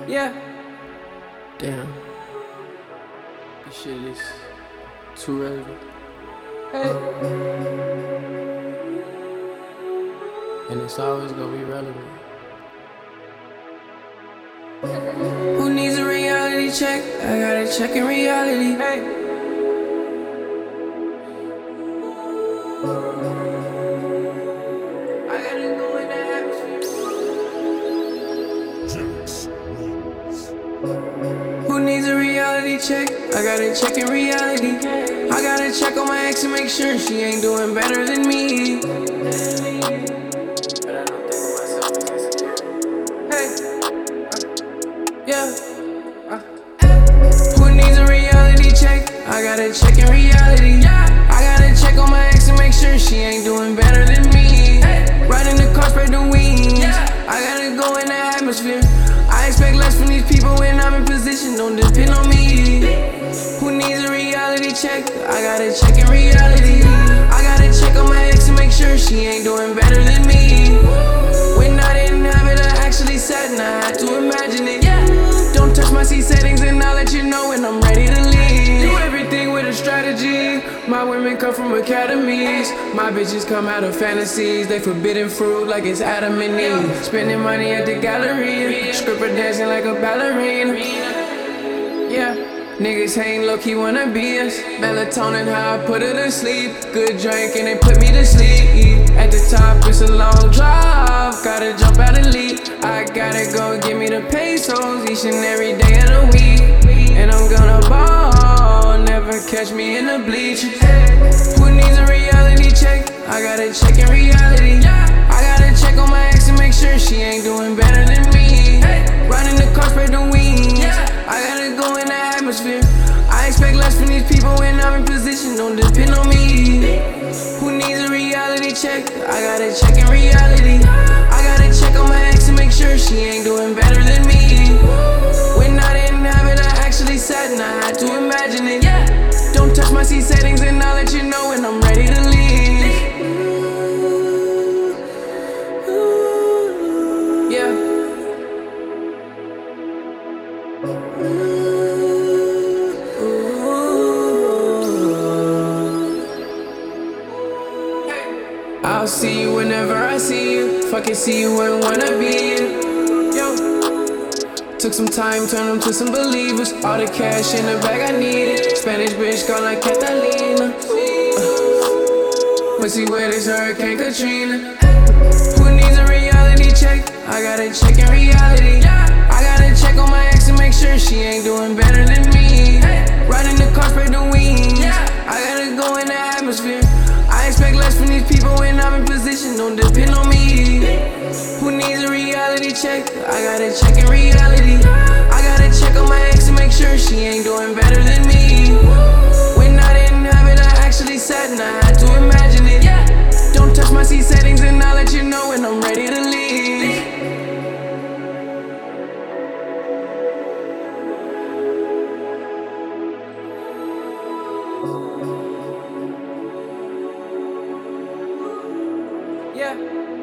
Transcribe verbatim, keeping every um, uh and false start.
Yeah. Damn. This shit is too relevant. Hey. And it's always gonna be relevant. Who needs a reality check? I got a check in reality. Hey. Who needs a reality check? I got a check in reality. I gotta check on my ex and make sure she ain't doing better than me. Hey, uh, yeah. Uh. Who needs a reality check? I gotta check in reality. I gotta check on my ex and make sure she ain't doing better than me. Riding the car, spread the wings. I gotta go in the atmosphere. I expect less from these people when I'm in position, don't depend on me. Who needs a reality check? I gotta check in reality. I gotta check on my ex and make sure she ain't doing better than me. When I didn't have it, I actually sat and I had to imagine it. Don't touch my C settings and I'll let you know when I'm ready to leave. Do everything with a strategy. My women come from academies. My bitches come out of fantasies. They forbidden fruit like it's Adam and Eve. Spending money at the gallery. Stripper dancing like a ballerina. Yeah, niggas ain't low-key wanna be us. Melatonin, how I put her to sleep. Good drink and it put me to sleep. At the top, it's a long drive. Gotta jump out and leap. I gotta go give me the pesos each and every day of the week. And I'm gonna ball, never catch me in the bleachers. Who needs a reality check? I gotta check in reality. I gotta check on my ex and make sure she ain't doing better than me. Riding the car, spread the wings. I gotta go in the atmosphere. I expect less from these people when I'm in position, don't depend on me. Who needs a reality check? I gotta check in reality. I gotta check on my ex and make sure she ain't doing better than me. When I didn't have it, I actually sat and I had to imagine it. Don't touch my C settings and I'll let you know when I'm ready to leave. Yeah. I'll see you whenever I see you. Fucking see you and wanna be you. Yo. Took some time, turned them to some believers. All the cash in the bag I needed. Spanish bitch called like Catalina. Uh, pussy wet as Hurricane Katrina. Who needs a reality check? I gotta check in reality. I gotta check on my ex and make sure she ain't doing better than me. Riding the car, spread the wings. I gotta go in the atmosphere. I expect less from these people when I'm in position, don't depend on me. Who needs a reality check? I gotta check in reality. I gotta check on my ex and make sure she ain't doing better than me. When I didn't have it, I actually sat and I had to imagine it. Don't touch my C settings and I'll let you know when I'm ready to leave. Yeah.